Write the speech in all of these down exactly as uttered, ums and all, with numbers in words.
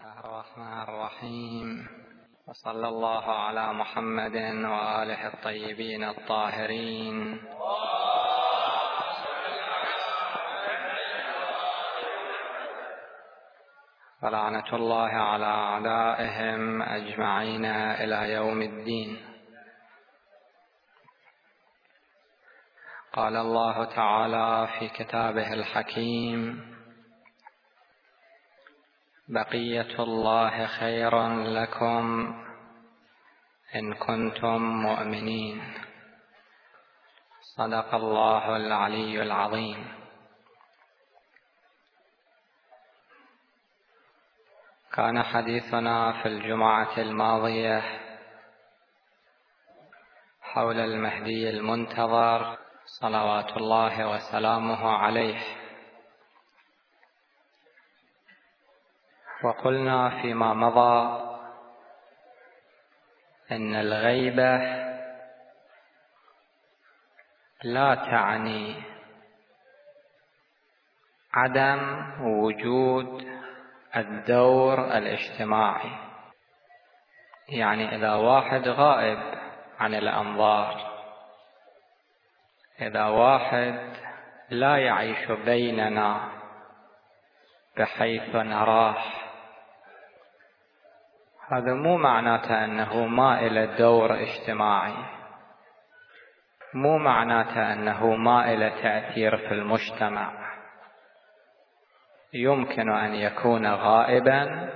الله الرحمن الرحيم، وصلى الله على محمد وآله الطيبين الطاهرين. ولعنة الله على أعدائهم أجمعين إلى يوم الدين. قال الله تعالى في كتابه الحكيم: بقية الله خير لكم إن كنتم مؤمنين. صدق الله العلي العظيم. كان حديثنا في الجمعة الماضية حول المهدي المنتظر صلوات الله وسلامه عليه، وقلنا فيما مضى إن الغيبة لا تعني عدم وجود الدور الاجتماعي. يعني إذا واحد غائب عن الأنظار، إذا واحد لا يعيش بيننا بحيث نراه، هذا مو معناته أنه ما إلى دور اجتماعي، مو معناته أنه ما إلى تأثير في المجتمع. يمكن أن يكون غائبا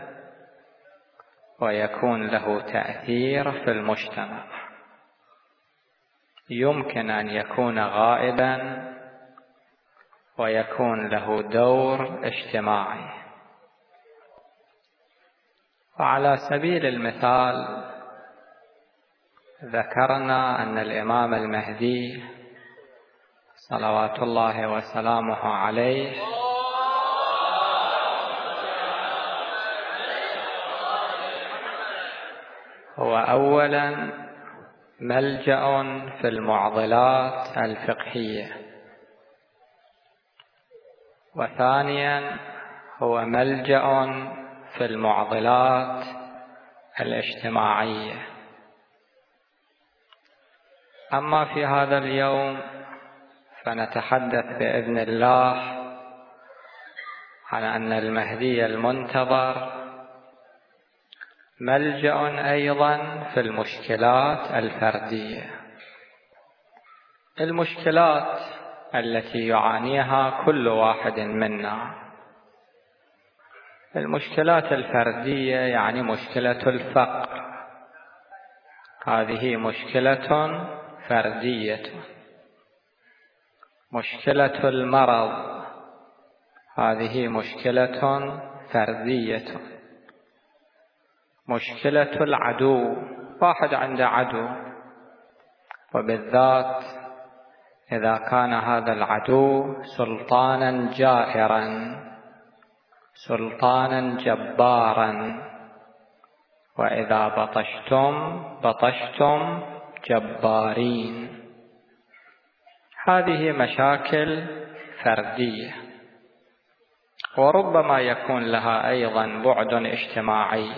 ويكون له تأثير في المجتمع، يمكن أن يكون غائبا ويكون له دور اجتماعي. وعلى سبيل المثال ذكرنا أن الإمام المهدي صلوات الله وسلامه عليه هو أولا ملجأ في المعضلات الفقهية، وثانيا هو ملجأ في المعضلات الاجتماعية. أما في هذا اليوم فنتحدث بإذن الله عن أن المهدي المنتظر ملجأ أيضا في المشكلات الفردية، المشكلات التي يعانيها كل واحد منا. المشكلات الفردية يعني مشكلة الفقر، هذه مشكلة فردية. مشكلة المرض، هذه مشكلة فردية. مشكلة العدو، واحد عنده عدو، وبالذات إذا كان هذا العدو سلطانا جائرا، سلطانا جبارا، وإذا بطشتم بطشتم جبارين. هذه مشاكل فردية، وربما يكون لها أيضا بعد اجتماعي،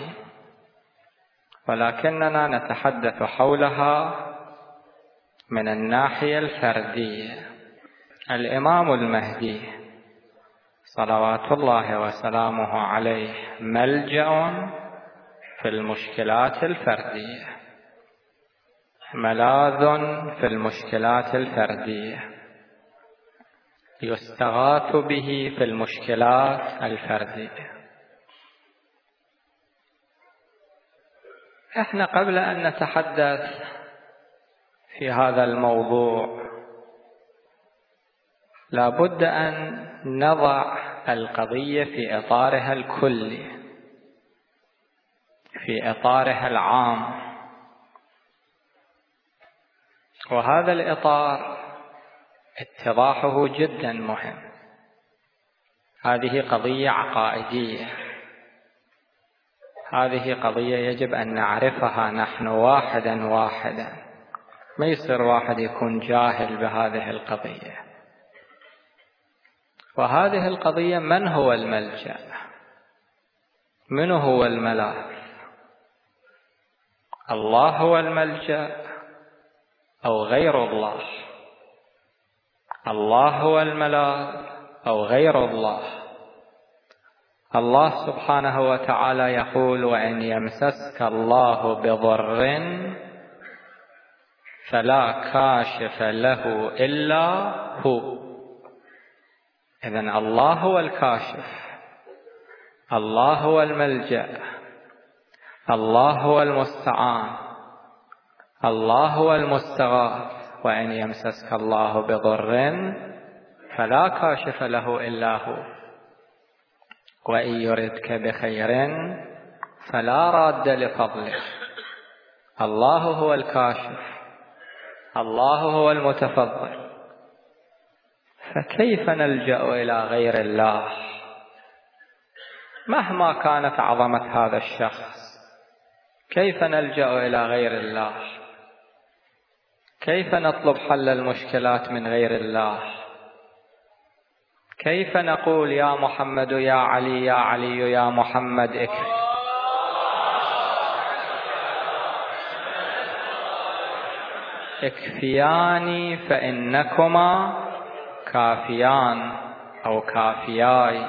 ولكننا نتحدث حولها من الناحية الفردية. الإمام المهدي صلوات الله وسلامه عليه ملجأ في المشكلات الفردية، ملاذ في المشكلات الفردية، يستغاث به في المشكلات الفردية. احنا قبل أن نتحدث في هذا الموضوع لابد أن نضع القضية في إطارها الكلي، في إطارها العام. وهذا الإطار اتضاحه جدا مهم. هذه قضية عقائدية، هذه قضية يجب أن نعرفها نحن واحدا واحدا. ما يصير واحد يكون جاهل بهذه القضية. وهذه القضية من هو الملجأ؟ من هو الملاذ؟ الله هو الملجأ أو غير الله؟ الله هو الملاذ أو غير الله؟ الله سبحانه وتعالى يقول: وإن يمسسك الله بضر فلا كاشف له إلا هو. إذن الله هو الكاشف، الله هو الملجأ، الله هو المستعان، الله هو المستغاث. وإن يمسسك الله بضر فلا كاشف له إلا هو، وإن يردك بخير فلا راد لفضله. الله هو الكاشف، الله هو المتفضل، فكيف نلجأ إلى غير الله؟ مهما كانت عظمة هذا الشخص، كيف نلجأ إلى غير الله؟ كيف نطلب حل المشكلات من غير الله؟ كيف نقول يا محمد يا علي يا علي يا محمد اكفي؟ اكفياني فإنكما كافيان أو كافياي،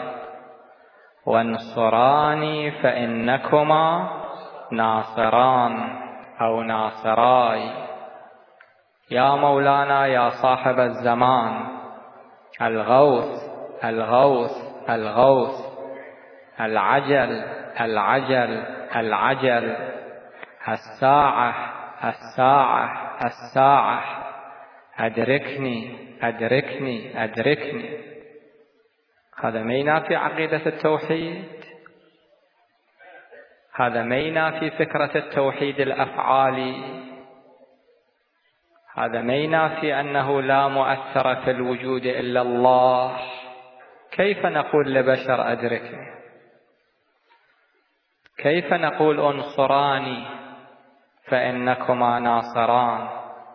وانصراني فإنكما ناصران أو ناصراي. يا مولانا يا صاحب الزمان، الغوث الغوث الغوث، العجل العجل العجل، الساعة الساعة الساعة، أدركني أدركني أدركني. هذا ما ينافي عقيدة التوحيد، هذا ما ينافي فكرة التوحيد الأفعالي، هذا ما ينافي أنه لا مؤثر في الوجود إلا الله. كيف نقول لبشر أدركني؟ كيف نقول انصراني فإنكما ناصران؟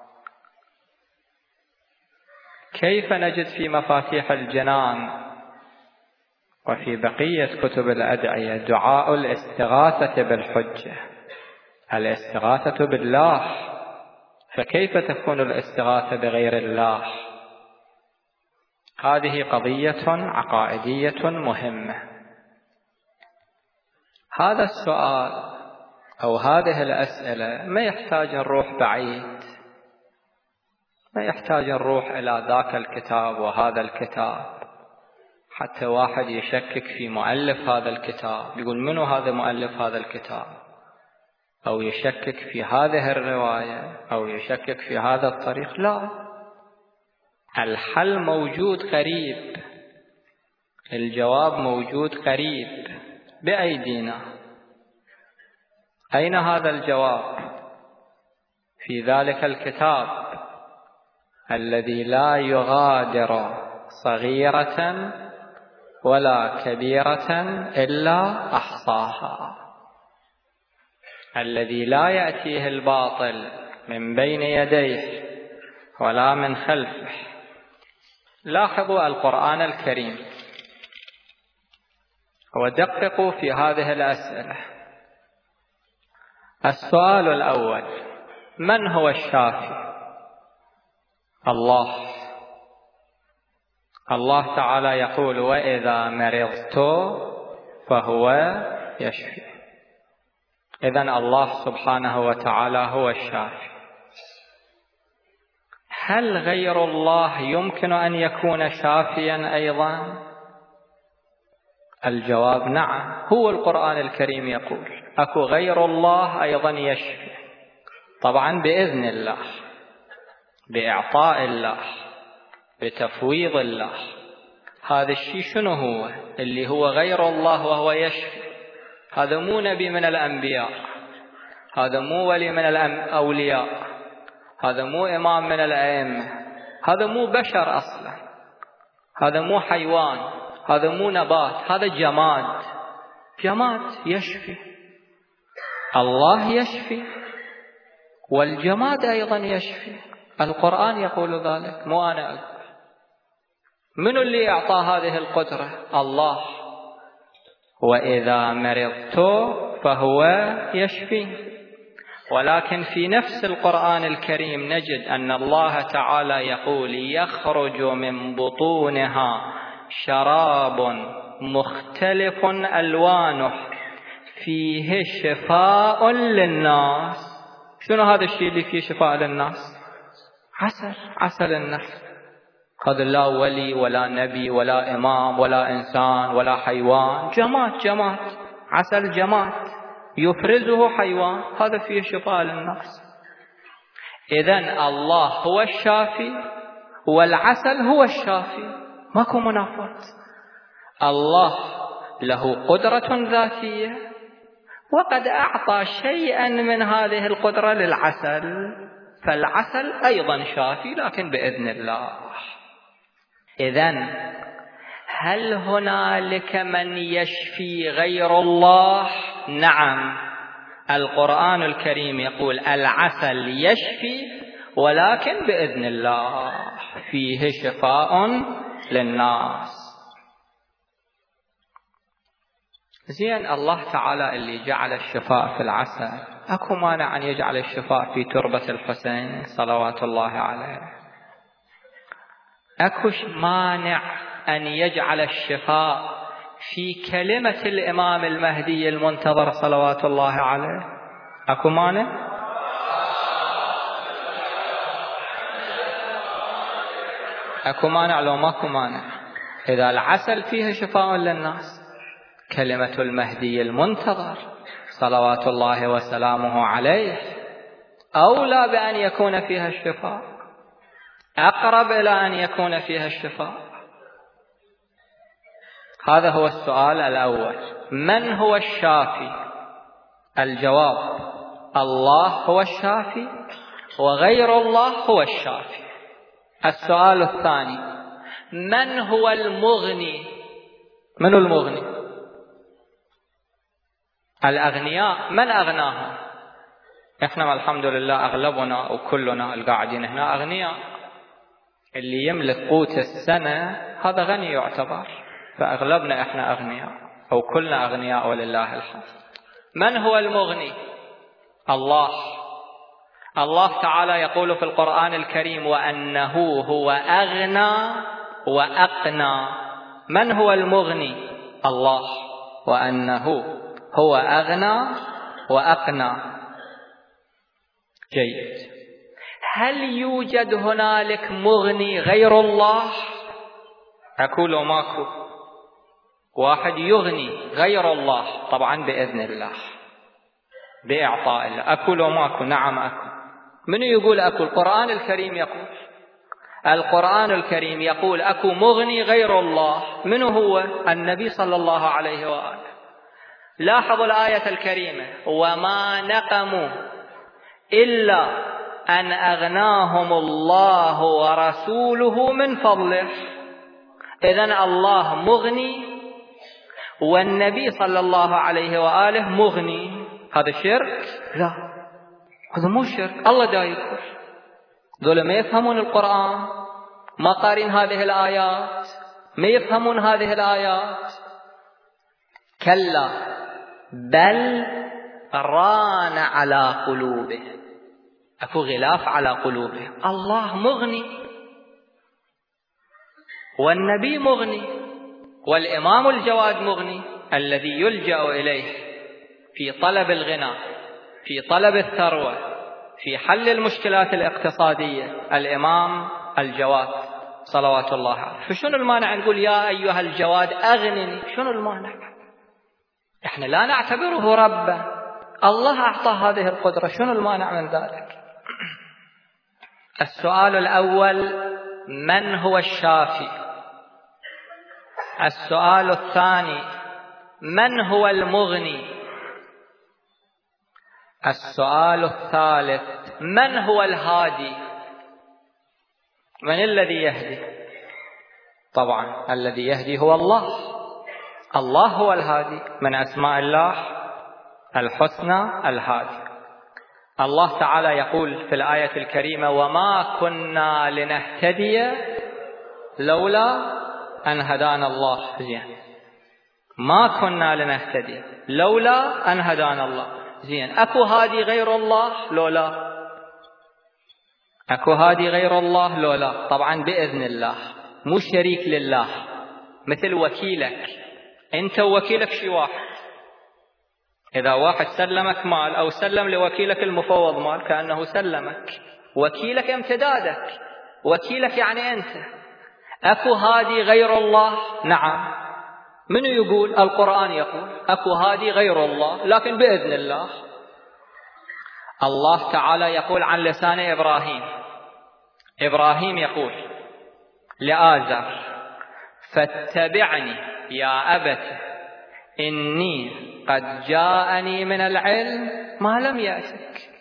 كيف نجد في مفاتيح الجنان وفي بقية كتب الأدعية دعاء الاستغاثة بالحجة، الاستغاثة بالله؟ فكيف تكون الاستغاثة بغير الله؟ هذه قضية عقائدية مهمة. هذا السؤال أو هذه الأسئلة ما يحتاج نروح بعيد، ما يحتاج نروح إلى ذاك الكتاب وهذا الكتاب حتى واحد يشكك في مؤلف هذا الكتاب، يقول منو هذا مؤلف هذا الكتاب، أو يشكك في هذه الرواية، أو يشكك في هذا الطريق. لا، الحل موجود قريب، الجواب موجود قريب بأيدينا. أين هذا الجواب؟ في ذلك الكتاب الذي لا يغادر صغيرة ولا كبيرة إلا أحصاها، الذي لا يأتيه الباطل من بين يديه ولا من خلفه. لاحظوا القرآن الكريم ودققوا في هذه الأسئلة. السؤال الأول: من هو الشافي؟ الله. الله تعالى يقول: وإذا مرضت فهو يشفي. إذن الله سبحانه وتعالى هو الشافي. هل غير الله يمكن أن يكون شافيا أيضا؟ الجواب نعم. هو القرآن الكريم يقول أكو غير الله أيضا يشفي، طبعا بإذن الله، بإعطاء الله، بتفويض الله. هذا الشيء شنو هو؟ اللي هو غير الله وهو يشفي. هذا مو نبي من الأنبياء، هذا مو ولي من الأولياء، هذا مو إمام من الأئمة، هذا مو بشر أصلا، هذا مو حيوان، هذا مو نبات، هذا جماد، جماد يشفي. الله يشفي والجماد أيضا يشفي. القرآن يقول ذلك، مو أنا أقول. من اللي أعطى هذه القدرة؟ الله. وإذا مرضت فهو يشفي. ولكن في نفس القرآن الكريم نجد أن الله تعالى يقول يخرج من بطونها شراب مختلف ألوانه فيه شفاء للناس. شنو هذا الشيء اللي فيه شفاء للناس؟ عسل، عسل النحل. هذا لا ولي ولا نبي ولا إمام ولا إنسان ولا حيوان، جماد، جماد، عسل جماد يفرزه حيوان، هذا فيه شفاء للناس. إذن الله هو الشافي والعسل هو الشافي، ماكو منافات. الله له قدرة ذاتية وقد أعطى شيئا من هذه القدرة للعسل، فالعسل أيضا شافي لكن بإذن الله. إذن هل هنالك من يشفي غير الله؟ نعم، القرآن الكريم يقول العسل يشفي ولكن بإذن الله، فيه شفاء للناس. زين، الله تعالى اللي جعل الشفاء في العسل، أكو مانع أن يجعل الشفاء في تربة الحسين صلوات الله عليه؟ أكو مانع أن يجعل الشفاء في كلمة الإمام المهدي المنتظر صلوات الله عليه؟ أكو مانع؟ أكو مانع لو ماكو مانع؟ إذا العسل فيه شفاء للناس، كلمة المهدي المنتظر صلوات الله وسلامه عليه أولى بأن يكون فيها الشفاء، أقرب إلى أن يكون فيها الشفاء. هذا هو السؤال الأول، من هو الشافي؟ الجواب الله هو الشافي وغير الله هو الشافي. السؤال الثاني، من هو المغني؟ من المغني؟ الأغنياء من أغناهم؟ إحنا الحمد لله أغلبنا وكلنا القاعدين هنا أغنياء، اللي يملك قوت السنة هذا غني يعتبر، فأغلبنا إحنا أغنياء أو كلنا أغنياء ولله الحمد. من هو المغني؟ الله. الله تعالى يقول في القرآن الكريم وأنه هو أغنى وأقنى. من هو المغني؟ الله، وأنه هو أغنى وأقنى. جيد. هل يوجد هنالك مغني غير الله؟ أقول ماكو. واحد يغني غير الله طبعا بإذن الله بإعطاء الله. أقول ماكو؟ نعم أكو. من يقول أكو؟ القرآن الكريم يقول، القرآن الكريم يقول أكو مغني غير الله. من هو؟ النبي صلى الله عليه وآله. لاحظوا الآية الكريمة، وما نقموا إلا أن أغناهم الله ورسوله من فضله. إذن الله مغني والنبي صلى الله عليه وآله مغني. هذا شرك؟ لا، هذا مو شرك. الله دا يقول ذولا ما يفهمون القرآن، ما قارين هذه الآيات، ما يفهمون هذه الآيات. كلا بل ران على قلوبه، أكو غلاف على قلوبه. الله مغني والنبي مغني والإمام الجواد مغني، الذي يلجأ إليه في طلب الغنى، في طلب الثروة، في حل المشكلات الاقتصادية، الإمام الجواد صلوات الله عليه. فشنو المانع نقول يا أيها الجواد أغنني؟ شنو المانع؟ إحنا لا نعتبره ربا، الله أعطى هذه القدرة، شنو المانع من ذلك؟ السؤال الأول، من هو الشافي؟ السؤال الثاني، من هو المغني؟ السؤال الثالث، من هو الهادي؟ من الذي يهدي؟ طبعا الذي يهدي هو الله. الله هو الهادي، من أسماء الله الحسنى الهادي. الله تعالى يقول في الآية الكريمة وما كنا لنهتدي لولا أن هدانا الله. زين، ما كنا لنهتدي لولا أن هدانا الله. زين، أكو هادي غير الله لولا؟ أكو هادي غير الله لولا؟ طبعا بإذن الله، مو شريك لله، مثل وكيلك. أنت ووكيلك شي واحد. إذا واحد سلمك مال أو سلم لوكيلك المفوض مال كأنه سلمك. وكيلك امتدادك، وكيلك يعني أنت. أكو هادي غير الله؟ نعم. من يقول؟ القرآن يقول أكو هادي غير الله، لكن بإذن الله. الله تعالى يقول عن لسان إبراهيم، إبراهيم يقول لآزر: فاتبعني يا أبت إني قد جاءني من العلم ما لم يأتك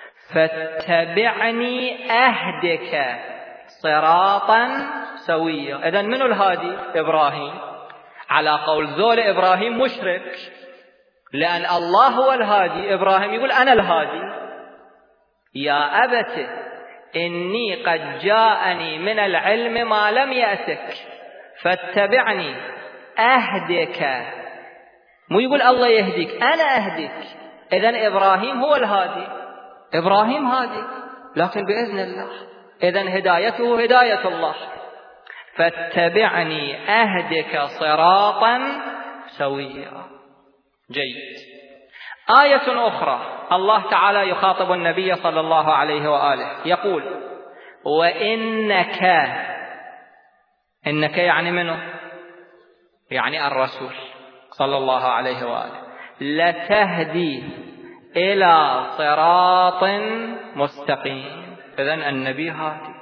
فاتبعني أهدك صراطا سويا. إذن من الهادي؟ إبراهيم. على قول ذول إبراهيم مشرك، لأن الله هو الهادي، إبراهيم يقول أنا الهادي. يا أبت إني قد جاءني من العلم ما لم يأتك فاتبعني أهدك. مو يقول الله يهديك، أنا أهديك. إذن إبراهيم هو الهادي، إبراهيم هادي لكن بإذن الله. إذن هدايته هداية الله. فاتبعني أهدك صراطا سويا. جيد. آية أخرى الله تعالى يخاطب النبي صلى الله عليه وآله يقول: وإنك، إنك يعني منه؟ يعني الرسول صلى الله عليه وآله، لتهدي إلى صراط مستقيم. إذن النبي هادي.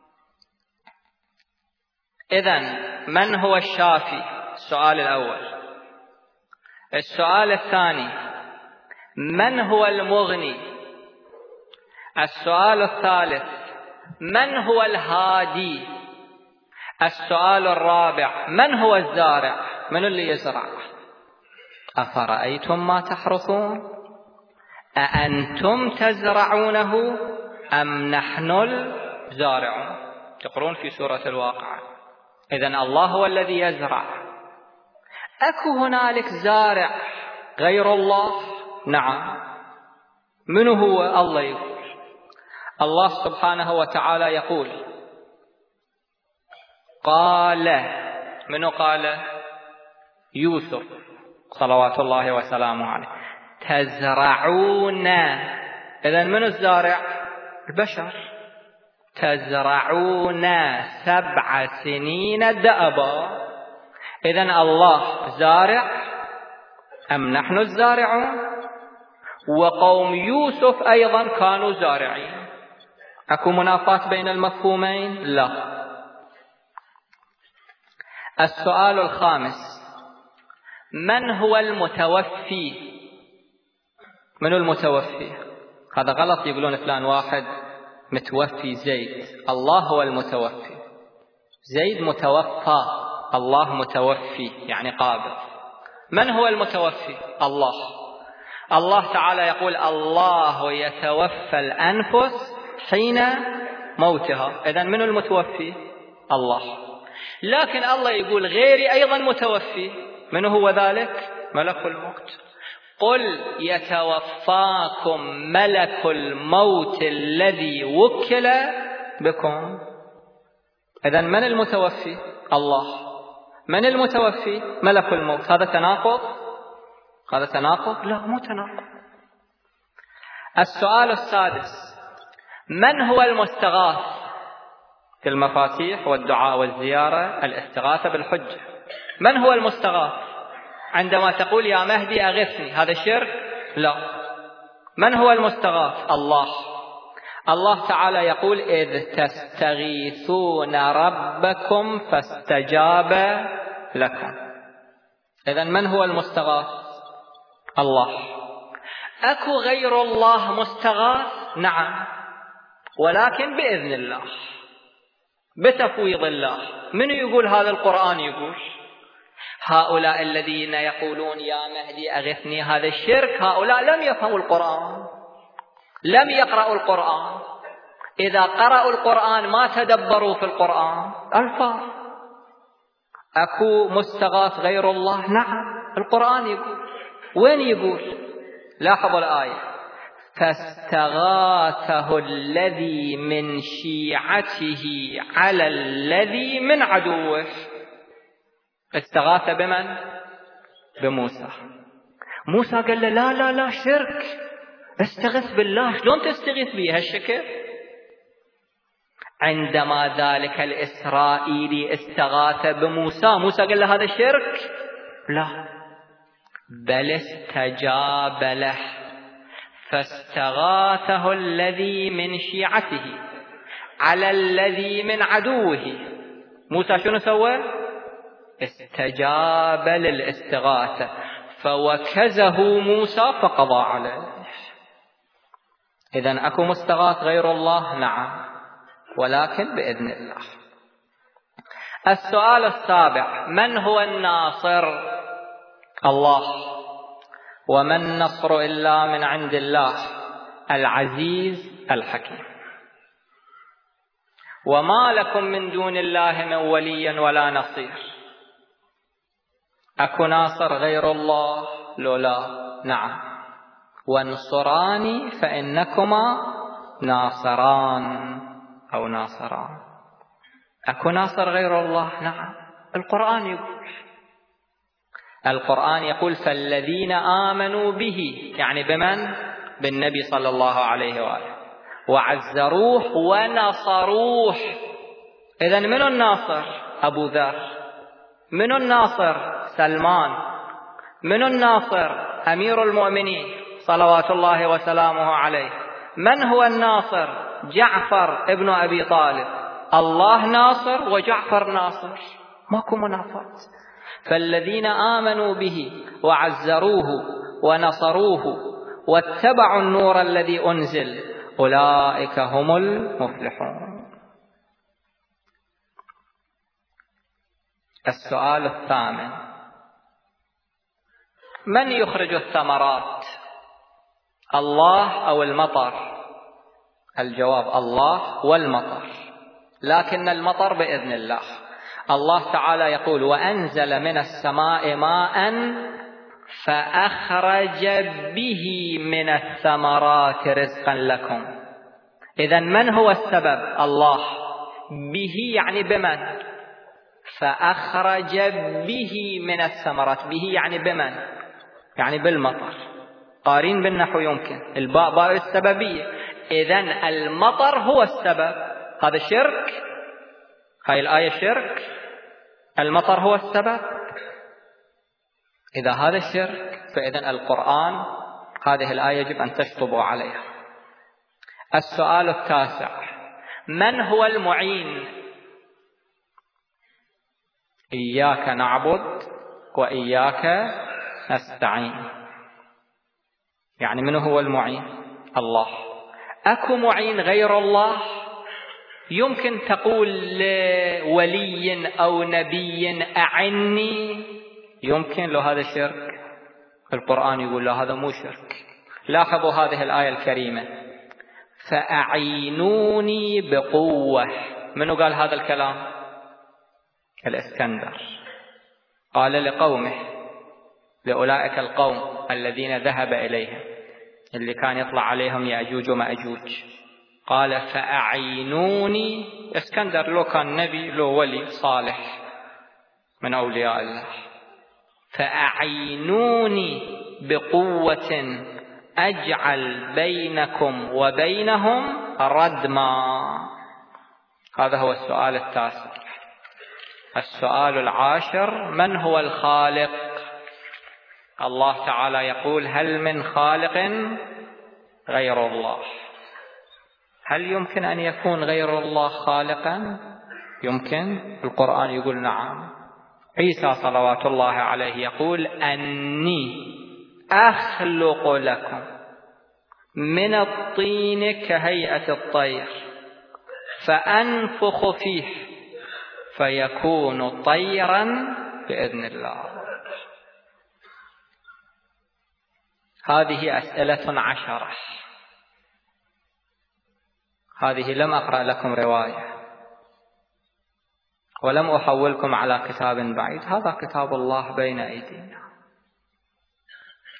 إذن من هو الشافي؟ السؤال الأول. السؤال الثاني: من هو المغني؟ السؤال الثالث: من هو الهادي؟ السؤال الرابع: من هو الزارع؟ من اللي يزرع؟ أفرأيتم ما تحرثون أأنتم تزرعونه أم نحن الزارعون؟ تقرون في سورة الواقعة. إذن الله هو الذي يزرع. أكو هنالك زارع غير الله؟ نعم. من هو؟ الله يقول. الله سبحانه وتعالى يقول: قال. منو قال؟ يوسف صلوات الله وسلامه عليه: تزرعون. إذن من الزارع؟ البشر. تزرعون سبع سنين دأبا. إذن الله زارع أم نحن الزارعون؟ وقوم يوسف أيضا كانوا زارعين. أكو منافاة بين المفهومين؟ لا. السؤال الخامس: من هو المتوفي؟ من المتوفي؟ هذا غلط، يقولون فلان واحد متوفي زيد. الله هو المتوفي. زيد متوفى، الله متوفي يعني قابض. من هو المتوفي؟ الله. الله تعالى يقول: الله يتوفى الأنفس حين موتها. إذن من المتوفي؟ الله. لكن الله يقول غيري أيضا متوفي. من هو ذلك؟ ملك الموت. قل يتوفاكم ملك الموت الذي وكل بكم. إذن من المتوفي؟ الله. من المتوفي؟ ملك الموت. هذا تناقض؟ هذا تناقض؟ لا، مو تناقض. السؤال السادس: من هو المستغاث؟ في المفاتيح والدعاء والزيارة الاستغاثة بالحجة. من هو المستغاث؟ عندما تقول يا مهدي أغثني، هذا شرك؟ لا. من هو المستغاث؟ الله. الله تعالى يقول: إذ تستغيثون ربكم فاستجاب لكم. إذن من هو المستغاث؟ الله. أكو غير الله مستغاث؟ نعم، ولكن بإذن الله، بتفويض الله. من يقول هذا؟ القرآن يقول. هؤلاء الذين يقولون يا مهدي أغثني هذا الشرك، هؤلاء لم يفهموا القرآن، لم يقرأوا القرآن. إذا قرأوا القرآن ما تدبروا في القرآن. ألفاظ. أكو مستغاث غير الله؟ نعم. القرآن يقول. وين يقول؟ لاحظوا الآية: فاستغاثه الذي من شيعته على الذي من عدوه. استغاث بمن؟ بموسى. موسى قال له لا لا لا شرك، استغث بالله. شلون تستغيث به هالشكل؟ عندما ذلك الإسرائيلي استغاث بموسى، موسى قال له هذا شرك؟ لا، بل استجاب له. فاستغاثه الذي من شيعته على الذي من عدوه. موسى شنو سوى؟ استجاب للاستغاثة، فوكزه موسى فقضى عليه. إذن أكو مستغاث غير الله؟ نعم، ولكن بإذن الله. السؤال السابع: من هو الناصر؟ الله. وما النصر إلا من عند الله العزيز الحكيم. وما لكم من دون الله من ولي ولا نصير. أكو ناصر غير الله؟ لولا. نعم. وانصراني فإنكما ناصران أو ناصران. أكو ناصر غير الله؟ نعم. القرآن يقول، القرآن يقول: فالذين آمنوا به، يعني بمن؟ بالنبي صلى الله عليه وآله، وعزروه ونصروه. إذن من الناصر؟ أبو ذر. من الناصر؟ سلمان. من الناصر؟ أمير المؤمنين صلوات الله وسلامه عليه. من هو الناصر؟ جعفر ابن أبي طالب. الله ناصر وجعفر ناصر، ماكو منافات. فالذين آمنوا به وعزروه ونصروه واتبعوا النور الذي أنزل أولئك هم المفلحون. السؤال الثامن: من يخرج الثمرات؟ الله أو المطر؟ الجواب: الله والمطر، لكن المطر بإذن الله. الله تعالى يقول: وأنزل من السماء ماء فأخرج به من الثمرات رزقا لكم. إذن من هو السبب؟ الله. به يعني بمن؟ فأخرج به من الثمرات. به يعني بمن؟ يعني بالمطر. قارين بالنحو يمكن، الباء باء السببية. إذن المطر هو السبب. هذا شرك؟ هاي الآية شرك؟ المطر هو السبب؟ إذا هذا الشرك فإذن القرآن هذه الآية يجب أن تشطبوا عليها. السؤال التاسع: من هو المعين؟ إياك نعبد وإياك نستعين. يعني من هو المعين؟ الله. أكو معين غير الله؟ يمكن تقول لولي أو نبي أعني، يمكن، لو هذا شرك. القرآن يقول له هذا مو شرك. لاحظوا هذه الآية الكريمة: فأعينوني بقوة. منو قال هذا الكلام؟ الإسكندر. قال لقومه، لأولئك القوم الذين ذهب إليهم، اللي كان يطلع عليهم يأجوج ومأجوج، قال: فأعينوني. اسكندر لو كان نبي، لو ولي صالح من أولياء الله. فأعينوني بقوة أجعل بينكم وبينهم ردما. هذا هو السؤال التاسع. السؤال العاشر: من هو الخالق؟ الله تعالى يقول: هل من خالق غير الله؟ هل يمكن أن يكون غير الله خالقا؟ يمكن. القرآن يقول نعم. عيسى صلوات الله عليه يقول: أني أخلق لكم من الطين كهيئة الطير فأنفخ فيه فيكون طيرا بإذن الله. هذه أسئلة عشرة. هذه لم أقرأ لكم رواية ولم أحولكم على كتاب بعيد، هذا كتاب الله بين أيدينا.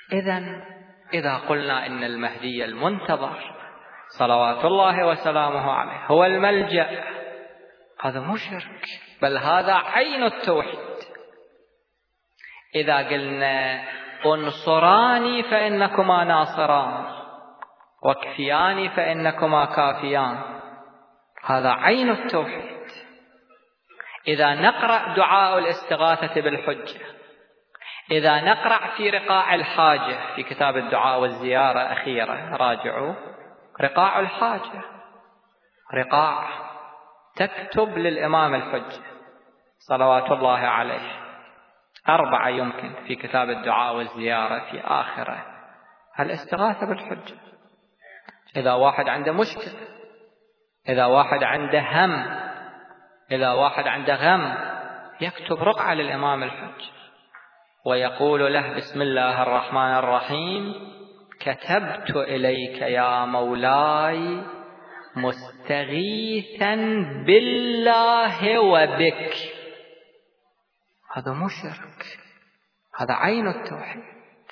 إذن إذا قلنا إن المهدي المنتظر صلوات الله وسلامه عليه هو الملجأ، هذا مو شرك، بل هذا عين التوحيد. إذا قلنا انصراني فإنكما ناصران واكفياني فإنكما كافيان، هذا عين التوحيد. إذا نقرأ دعاء الاستغاثة بالحجة، إذا نقرأ في رقاع الحاجة في كتاب الدعاء والزيارة أخيرا، راجعوا رقاع الحاجة، رقاع تكتب للإمام الحجة صلوات الله عليه أربعة يمكن في كتاب الدعاء والزيارة في آخره الاستغاثة بالحجة. إذا واحد عنده مشكلة، إذا واحد عنده هم، إذا واحد عنده غم، يكتب رقعة للإمام الحجة ويقول له بسم الله الرحمن الرحيم كتبت إليك يا مولاي مستغيثا بالله وبك. هذا مو شرك، هذا عين التوحيد،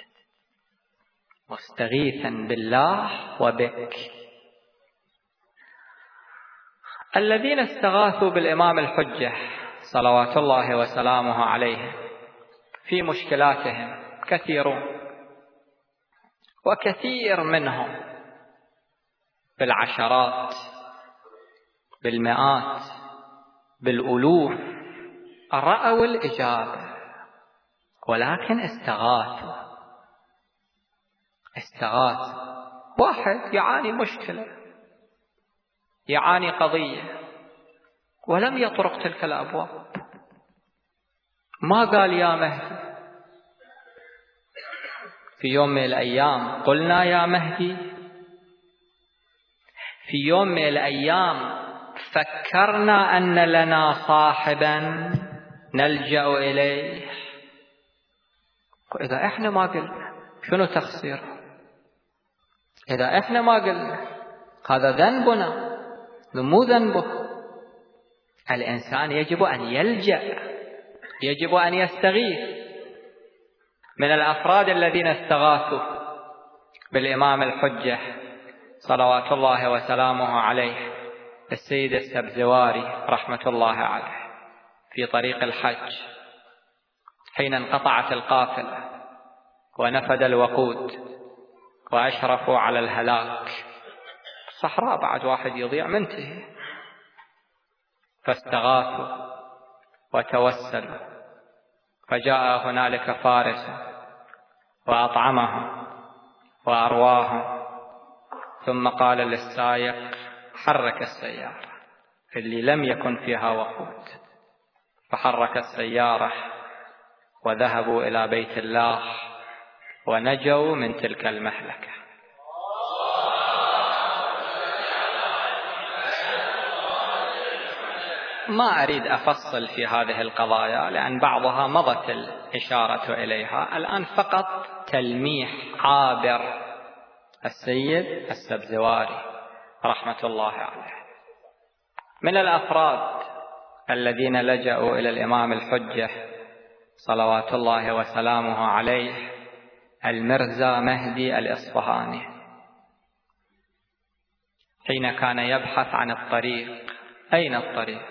مستغيثا بالله وبك. الذين استغاثوا بالإمام الحجة صلوات الله وسلامه عليه في مشكلاتهم كثيرون، وكثير منهم بالعشرات بالمئات بالألوف رأوا الإجابة، ولكن استغاثوا استغاثوا واحد يعاني مشكلة، يعاني قضية، ولم يطرق تلك الأبواب، ما قال يا مهدي. في يوم من الأيام قلنا يا مهدي، في يوم من الأيام فكرنا أن لنا صاحبا نلجأ إليه. إذا إحنا ما قلنا شنو تقصير؟ إذا إحنا ما قلنا هذا ذنبنا، مو ذنبه. الإنسان يجب أن يلجأ، يجب أن يستغيث. من الأفراد الذين استغاثوا بالإمام الحجة صلوات الله وسلامه عليه السيد السبزواري رحمة الله عليه في طريق الحج، حين انقطعت القافلة ونفد الوقود وأشرفوا على الهلاك، الصحراء بعد واحد يضيع منتهي، فاستغاثوا وتوسلوا، فجاء هنالك فارس وأطعمهم وأرواهم، ثم قال للسائق حرك السيارة اللي لم يكن فيها وقود، فحرك السيارة وذهبوا إلى بيت الله ونجوا من تلك المهلكة. ما أريد أفصل في هذه القضايا لأن بعضها مضت الإشارة إليها الآن، فقط تلميح عابر. السيد السبزواري رحمة الله عليه من الأفراد الذين لجأوا إلى الإمام الحجة صلوات الله وسلامه عليه المرزا مهدي الإصفهاني، حين كان يبحث عن الطريق، أين الطريق؟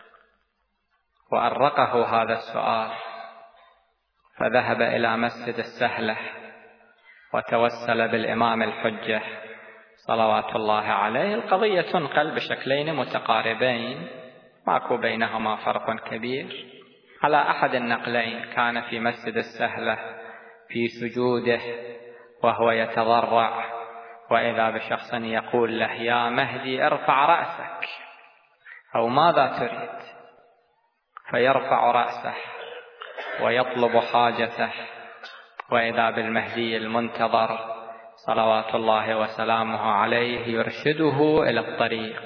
وأرقه هذا السؤال، فذهب إلى مسجد السهلة وتوسل بالإمام الحجة صلوات الله عليه. القضية تنقل بشكلين متقاربين، ماكو بينهما فرق كبير. على أحد النقلين كان في مسجد السهلة في سجوده وهو يتضرع، وإذا بشخص يقول له يا مهدي ارفع رأسك، أو ماذا تريد؟ فيرفع رأسه ويطلب حاجته، وإذا بالمهدي المنتظر صلوات الله وسلامه عليه يرشده إلى الطريق.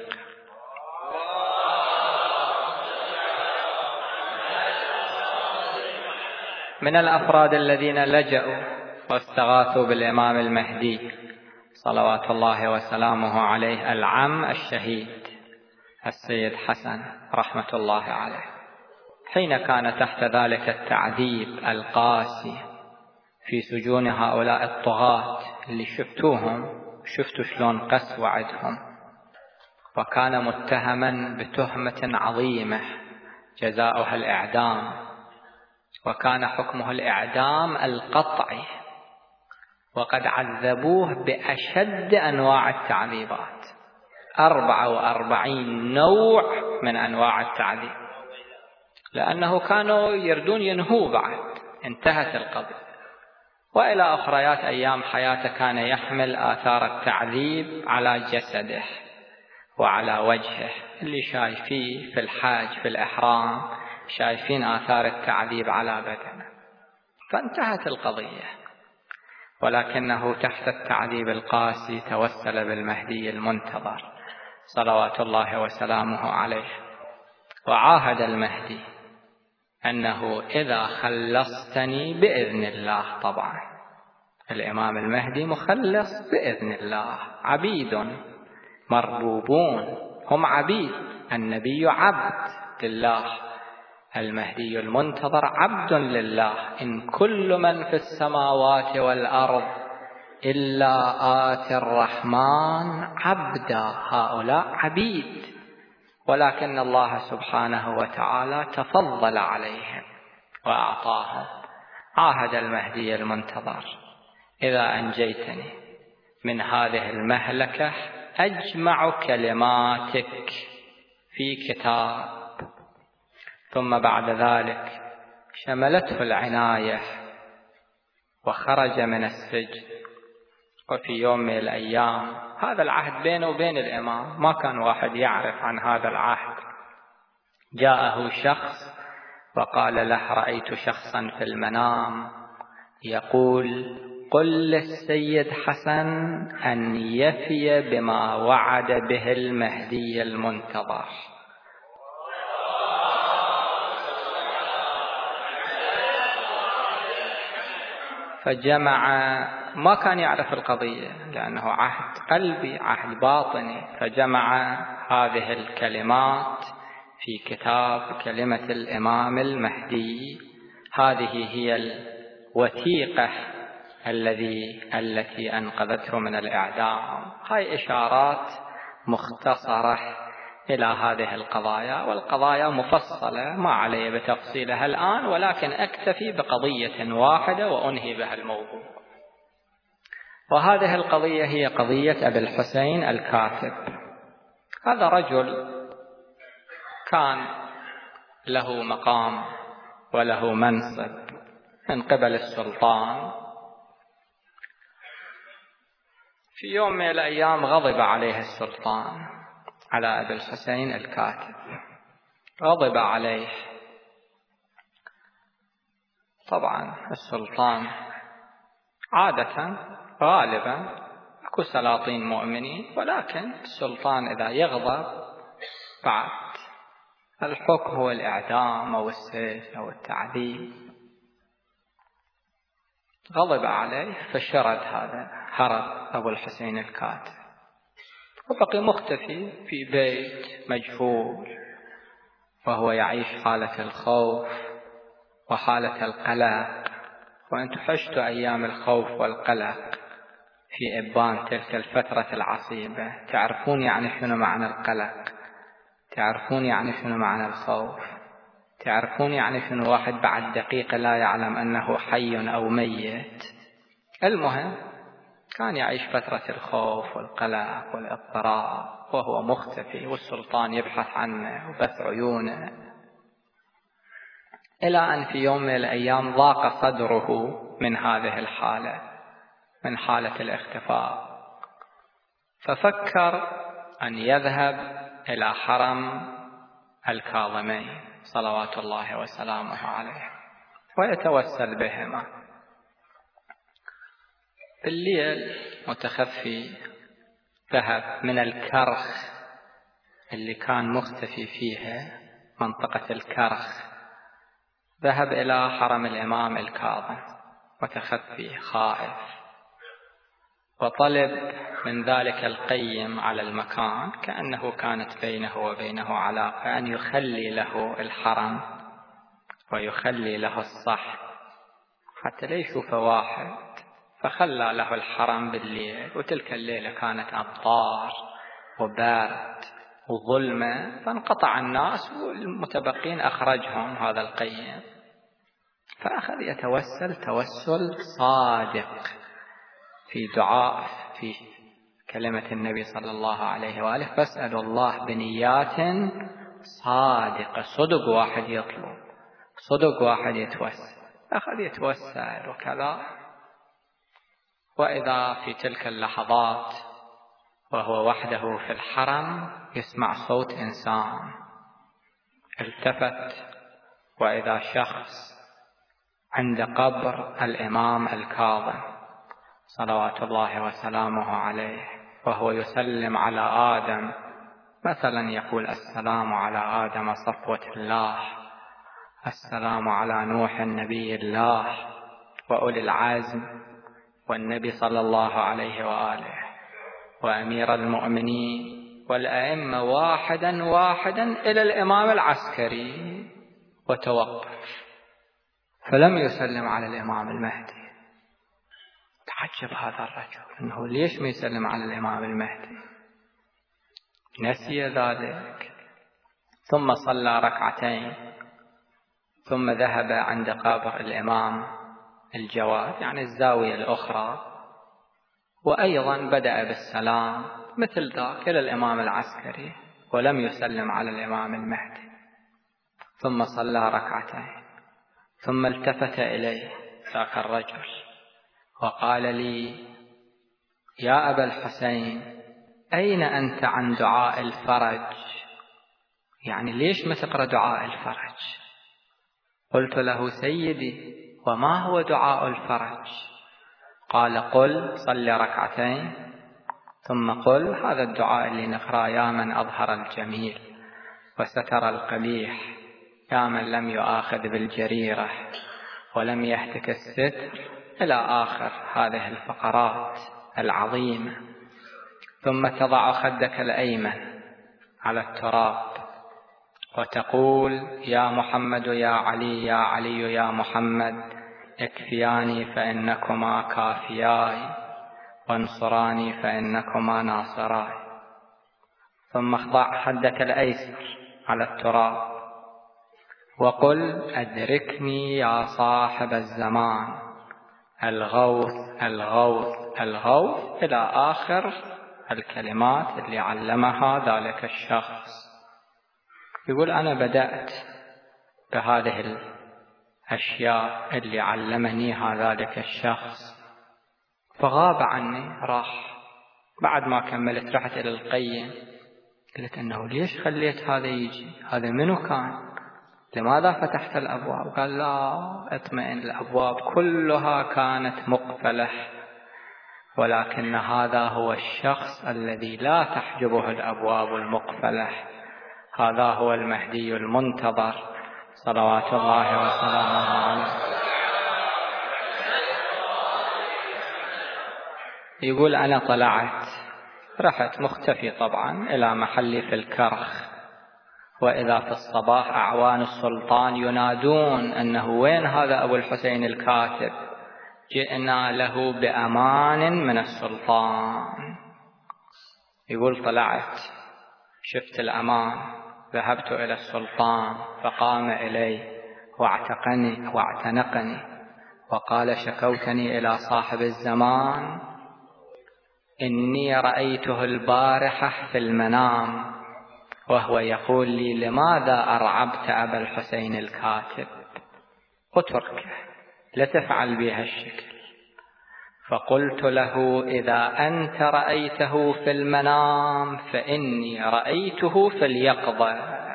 من الأفراد الذين لجأوا واستغاثوا بالإمام المهدي صلوات الله وسلامه عليه العم الشهيد السيد حسن رحمة الله عليه، حين كان تحت ذلك التعذيب القاسي في سجون هؤلاء الطغاة اللي شفتوهم، شفتوا شلون قسوة عندهم، وكان متهما بتهمة عظيمة جزاؤها الإعدام، وكان حكمه الإعدام القطعي، وقد عذبوه بأشد أنواع التعذيبات، أربعة وأربعين نوع من أنواع التعذيب، لأنه كانوا يردون ينهوا بعد، انتهت القضية. وإلى أخريات أيام حياته كان يحمل آثار التعذيب على جسده وعلى وجهه، اللي شايفيه في الحاج في الإحرام شايفين آثار التعذيب على بدنه. فانتهت القضية، ولكنه تحت التعذيب القاسي توسل بالمهدي المنتظر صلوات الله وسلامه عليه، وعاهد المهدي أنه إذا خلصتني بإذن الله، طبعا الإمام المهدي مخلص بإذن الله، عبيد مربوبون، هم عبيد، النبي عبد لله، المهدي المنتظر عبد لله، إن كل من في السماوات والأرض إلا آتي الرحمن عبدا، هؤلاء عبيد، ولكن الله سبحانه وتعالى تفضل عليهم وأعطاهم. عاهد المهدي المنتظر إذا أنجيتني من هذه المهلكة أجمع كلماتك في كتاب. ثم بعد ذلك شملته العناية وخرج من السجن. وفي يوم من الأيام، هذا العهد بينه وبين الإمام، ما كان واحد يعرف عن هذا العهد، جاءه شخص وقال له: رأيت شخصا في المنام يقول: قل للسيد حسن أن يفي بما وعد به المهدي المنتظر. فجمع، ما كان يعرف القضية لأنه عهد قلبي، عهد باطني، فجمع هذه الكلمات في كتاب كلمة الإمام المهدي. هذه هي الوثيقة الذي التي أنقذته من الإعدام. هاي إشارات مختصرة إلى هذه القضايا، والقضايا مفصلة ما علي بتفصيلها الآن، ولكن أكتفي بقضية واحدة وأنهي بها الموضوع. وهذه القضية هي قضية أبي الحسين الكاتب. هذا رجل كان له مقام وله منصب من قبل السلطان. في يوم من الأيام غضب عليه السلطان على أبي الحسين الكاتب، غضب عليه. طبعا السلطان عادة غالبا أكو سلاطين مؤمنين، ولكن السلطان إذا يغضب بعد الحكم هو الإعدام أو السجن أو التعذيب. غضب عليه فشرد هذا، هرب أبو الحسين الكاتب وبقي مختفي في بيت مجهول، وهو يعيش حالة الخوف وحالة القلق. وأنتم حشتوا أيام الخوف والقلق في إبان تلك الفترة العصيبة، تعرفون يعني شنو معنى القلق، تعرفون يعني شنو معنى الخوف، تعرفون يعني شنو واحد بعد دقيقة لا يعلم أنه حي أو ميت. المهم كان يعيش فترة الخوف والقلق والاضطراب وهو مختفي، والسلطان يبحث عنه وبث عيونه، إلى أن في يوم من الأيام ضاق صدره من هذه الحالة، من حالة الاختفاء، ففكر أن يذهب إلى حرم الكاظمين صلوات الله وسلامه عليه ويتوسل بهما. بالليل متخفي ذهب من الكرخ اللي كان مختفي فيها، منطقة الكرخ، ذهب إلى حرم الإمام الكاظم متخفي خائف، وطلب من ذلك القيم على المكان كأنه كانت بينه وبينه علاقة أن يخلي له الحرم ويخلي له الصح. حتى لا يشوفه واحد، فخلى له الحرم بالليل، وتلك الليلة كانت أمطار وبارد وظلمة، فانقطع الناس والمتبقين أخرجهم هذا القيم. فأخذ يتوسل توسل صادق في دعاء في كلمة النبي صلى الله عليه وآله: فاسألوا الله بنيات صادقة. صدق واحد يطلب، صدق واحد يتوسل، أخذ يتوسل وكذا. وإذا في تلك اللحظات وهو وحده في الحرم يسمع صوت إنسان. التفت وإذا شخص عند قبر الإمام الكاظم صلوات الله وسلامه عليه، وهو يسلم على آدم، مثلا يقول: السلام على آدم صفوة الله، السلام على نوح نبي الله وأولي العزم، والنبي صلى الله عليه وآله، وأمير المؤمنين، والأئمة واحدا واحدا إلى الإمام العسكري، وتوقف، فلم يسلم على الإمام المهدي. تعجب هذا الرجل أنه ليش ما يسلم على الإمام المهدي، نسي ذلك. ثم صلى ركعتين، ثم ذهب عند قبر الإمام الجواد، يعني الزاوية الأخرى، وأيضا بدأ بالسلام مثل ذاك إلى الإمام العسكري، ولم يسلم على الإمام المهدي. ثم صلى ركعتين، ثم التفت إليه ذاك الرجل وقال لي: يا أبا الحسين، أين أنت عن دعاء الفرج؟ يعني ليش ما تقرأ دعاء الفرج؟ قلت له: سيدي، وما هو دعاء الفرج؟ قال: قل صل ركعتين، ثم قل هذا الدعاء اللي نقرأ: يا من أظهر الجميل وستر القبيح، يا من لم يؤاخذ بالجريرة ولم يهتك الستر، إلى آخر هذه الفقرات العظيمة. ثم تضع خدك الأيمن على التراب وتقول: يا محمد يا علي، يا علي يا محمد، اكفياني فإنكما كافياي، وانصراني فإنكما ناصراي. ثم اخضع خدك الأيسر على التراب وقل: أدركني يا صاحب الزمان، الغوث الغوث الغوث، إلى آخر الكلمات اللي علمها ذلك الشخص. يقول: أنا بدأت بهذه الأشياء اللي علمني ذلك الشخص، فغاب عني، راح. بعد ما كملت رحت إلى القيم، قلت: أنه ليش خليت هذا يجي؟ هذا منو كان؟ لماذا فتحت الأبواب؟ قال: لا اطمئن، الأبواب كلها كانت مقفلة، ولكن هذا هو الشخص الذي لا تحجبه الأبواب المقفلة، هذا هو المهدي المنتظر صلوات الله وسلامه عليه. يقول: أنا طلعت، رحت مختفي طبعا إلى محلي في الكرخ، وإذا في الصباح أعوان السلطان ينادون أنه وين هذا أبو الحسين الكاتب، جئنا له بأمان من السلطان. يقول: طلعت، شفت الأمان، ذهبت إلى السلطان، فقام إلي واعتقني واعتنقني وقال: شكوتني إلى صاحب الزمان، إني رأيته البارحة في المنام وهو يقول لي: لماذا أرعبت أبا الحسين الكاتب؟ اتركه، لا تفعل بها الشكل. فقلت له: إذا أنت رأيته في المنام فإني رأيته في اليقظة.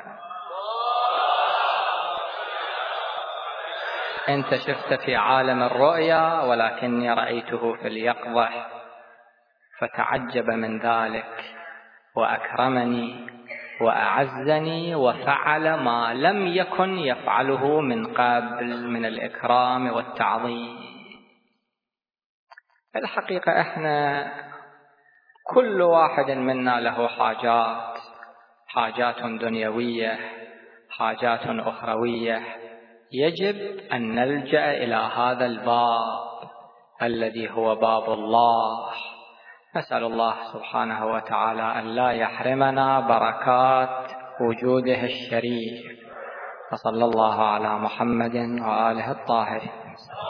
أنت شفت في عالم الرؤيا، ولكني رأيته في اليقظة. فتعجب من ذلك وأكرمني وأعزني، وفعل ما لم يكن يفعله من قبل من الإكرام والتعظيم. الحقيقة إحنا كل واحد منا له حاجات، حاجات دنيوية، حاجات أخروية، يجب أن نلجأ إلى هذا الباب الذي هو باب الله. نسأل الله سبحانه وتعالى أن لا يحرمنا بركات وجوده الشريف. وصلى الله على محمد وآله الطاهرين.